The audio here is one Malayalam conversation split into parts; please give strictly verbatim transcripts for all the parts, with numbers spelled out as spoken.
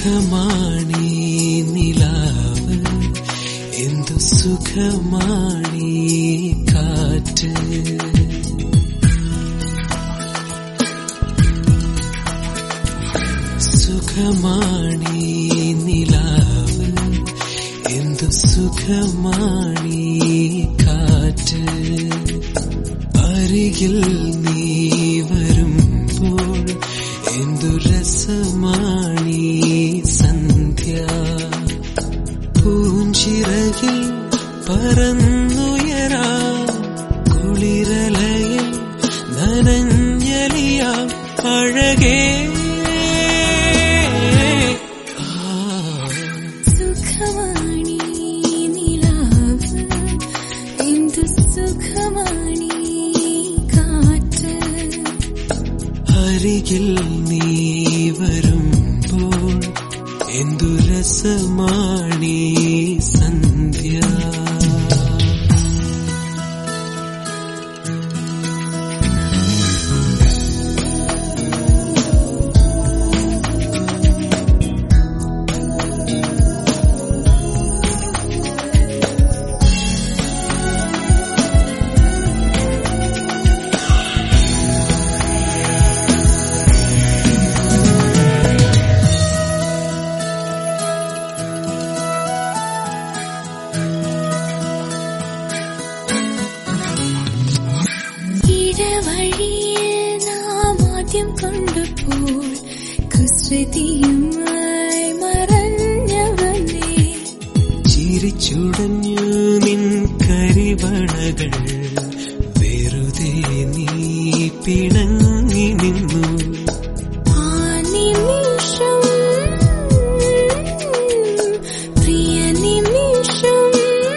സുഖമാണീ നിലാവ്, എന്തു സുഖമാണീ കാറ്റ്. സുഖമാണീ നിലാവ്, എന്തു സുഖമാണീ കാറ്റ്. അരികിൽ നീ വരുമ്പോൾ എന്തു രസമാണീ സന്ധ്യ. പൂഞ്ചിറകിൽ പറന്നുയരാം, കുളിരലയിൽ നനഞ്ഞലിയാം അഴകേ. സുഖമാണീ നിലാവ്, എന്തു സുഖമാണീ കാറ്റ്. അരികിൽ നീ വരുമ്പോൾ എന്തു രസമാണീ സന്ധ്യ. ഇടവഴിയിൽ നാം ആദ്യം കണ്ടപ്പോൾ കുസൃതിയുമായി മറഞ്ഞവനേ. ചിരിച്ചുടഞ്ഞു നിൻ കരിവളകൾ, വെറുതെ നീ പിണങ്ങി നിന്നു. ആ നിമിഷം പ്രിയ നിമിഷം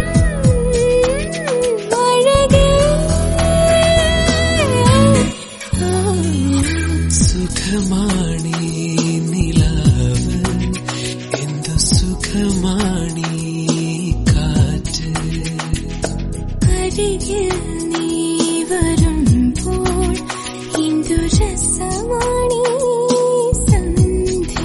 അഴകേ. സുഖമാണീ നിലാവ്, എന്തു സുഖമാണീ കാറ്റ്. അരികിൽ നീ വരുമ്പോൾ എന്തു രസമാണീ സന്ധ്യ.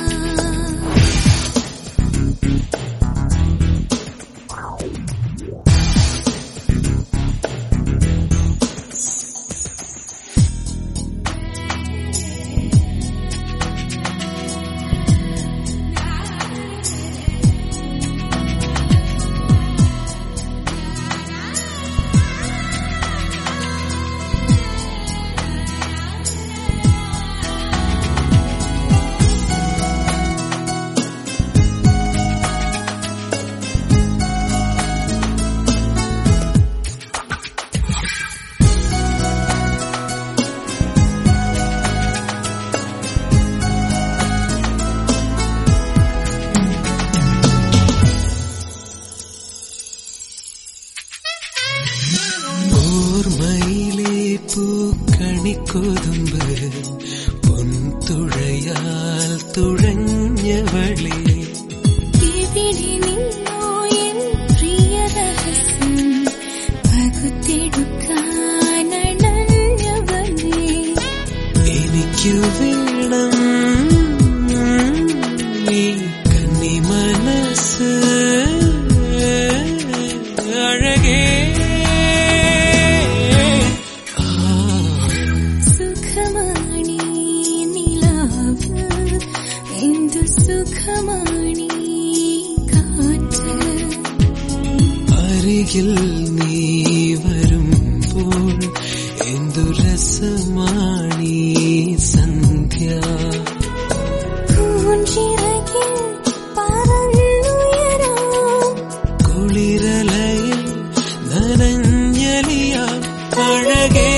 ഓർമ്മയിലെ പൂക്കണിക്കൊതുമ്പ്, പൊൻതുഴയാൽ തുഴഞ്ഞവളെ. എവിടെ നിന്നോ എൻ പ്രിയ രഹസ്യം പകുത്തെടുക്കാനണഞ്ഞവനേ. എനിക്കു വേണം നീ കന്നി മനസ്സ് അഴകേ. സുഖമാണീ നിലാവ്, എന്തു സുഖമാണീ കാറ്റ്. അരികിൽ നീ വരുമ്പോൾ എന്തു രസമാണീ സന്ധ്യ. പൂഞ്ചിറകിൽ പറന്നുയരാം, കുളിരലയിൽ നനഞ്ഞലിയാം അഴകേ.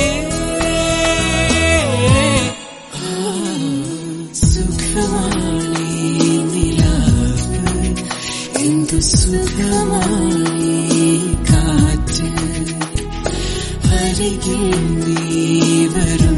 സുഖമാണീ നിലാവ്, എന്തു സുഖമാണീ കാറ്റ്. അരികിൽ നീ വരും